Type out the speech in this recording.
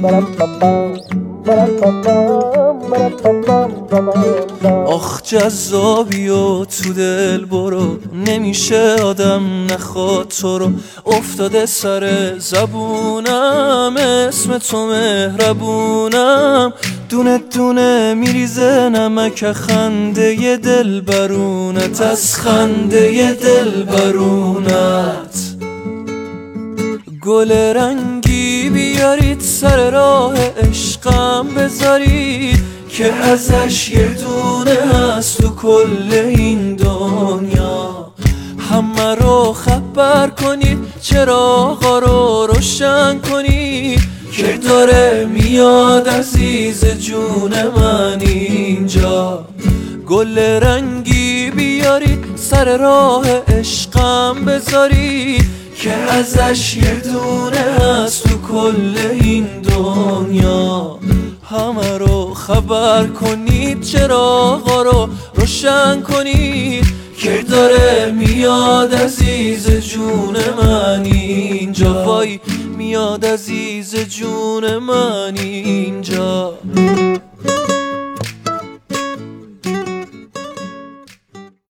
آخ جذابی و تو دل برو، نمیشه آدم نخواد تو رو. افتاده سر زبونم اسم تو مهربونم، دونه دونه میریزه نمک خنده ی دل برونت، از خنده ی دل برونت. گل رنگی بیارید سر راه عشقم بذارید، که ازش یه دونه هست تو کل این دنیا. همه رو خبر کنید، چراغا رو روشن کنید، که داره میاد عزیز جون من اینجا. گل رنگی بیارید سر راه عشقم بذارید، که ازش یه دونه هست تو کل این دنیا. همه رو خبر کنید، چراغا رو روشن کنید، که داره میاد عزیز جون من اینجا. وای میاد عزیز جون من اینجا.